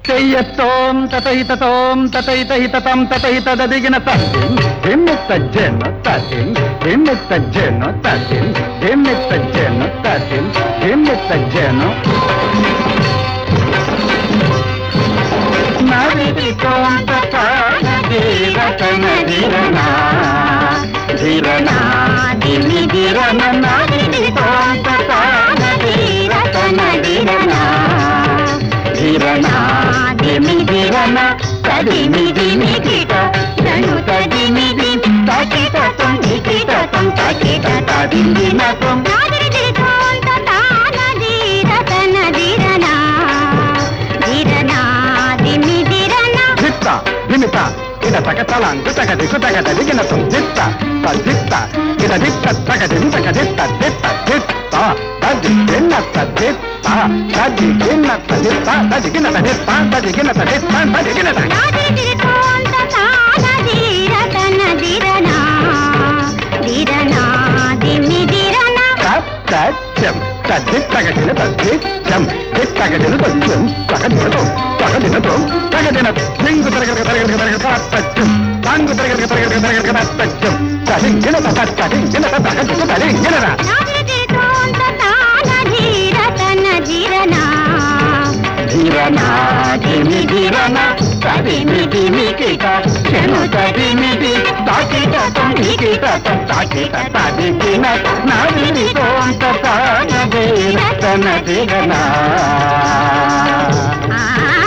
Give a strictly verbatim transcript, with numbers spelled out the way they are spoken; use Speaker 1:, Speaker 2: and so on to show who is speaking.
Speaker 1: తెయ్యతోం తతైతతోం తతైతహితతం తతైతదదిగిన తత్తిం ధిమ్మిత్తజ్జెను తత్తిం ధిమ్మిత్తజ్జెను తత్తిం ధిమ్మిత్తజ్జెను తత్తిం ధిమ్మిత్తజ్జెను నదితోం తతనదిరతనదిరనా ధిరనా ధిమిదిరన నదితోం తతనదిరతనదిరనా ధిరనా ధిమిదిరన తదిమిదిమిదిట నను తదిమిది తకిటతం దికిటతం తకిట తదిమినతం నాదిరిదితోం తతనదిరతనదిరనా ధిరనా ధిమిదిరన ధిత్త ధిమిత ఇద తకతలాంగు తకదికు తకదదిగినతం ధిత్త తద్ధిత్త ఇద ధిత్త తకదిం తకదిత్త ధిత్త ధిత్త తదిగిన తద్ధిత్త తదిగిన తదిత్త తదిగిన తదిత్త తదిగిన తదిత్త తదిగిన నాదిరిదితోం తతనదిరతనదిరనా ధిరనా ధిమిదిరన తచ్చం తద్ధిత్తగదిన తద్ధిత్తం ధిత్తగదిన తచ్చం తగదినతో తగదినతో తగదిన లింగు తరగక తరగక తరగక తచ్చం తాంగు తరగక తరగక తరగక తచ్చం తదిగిన తదిగిన తగదిన తదిగిన నాదిరిదితోం తతనదిరతనదిరనా ధిరనా ధిమిదిరన తదిమిదిమికిట చెను తదిమిది తాకిటతం దికిటతం తాకిట తదిగిన నాదిరితోం తతనదిరతనదిరనా